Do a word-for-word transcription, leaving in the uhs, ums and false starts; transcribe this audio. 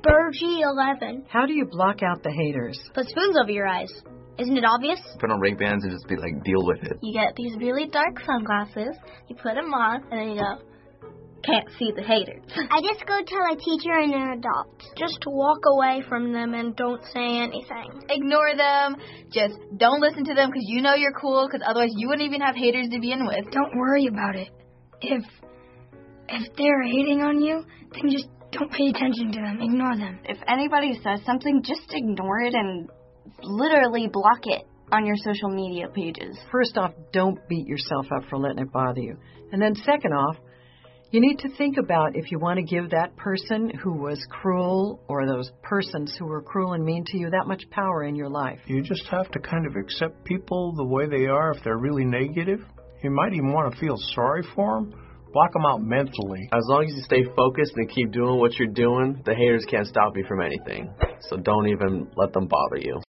Bergie eleven. How do you block out the haters? Put spoons over your eyes. Isn't it obvious? Put on Ray-Bans and just be like, deal with it. You get these really dark sunglasses, you put them on, and then you go, can't see the haters. I just go tell a teacher and an adult. Just walk away from them and don't say anything. Ignore them. Just don't listen to them because you know you're cool, because otherwise you wouldn't even have haters to begin with. Don't worry about it. If if they're hating on you, then just don't pay attention to them. Ignore them. If anybody says something, just ignore it and literally block it on your social media pages. First off, don't beat yourself up for letting it bother you. And then second off, you need to think about if you want to give that person who was cruel or those persons who were cruel and mean to you that much power in your life. You just have to kind of accept people the way they are. If they're really negative, you might even want to feel sorry for them. Block them out mentally. As long as you stay focused and keep doing what you're doing, the haters can't stop you from anything. So don't even let them bother you.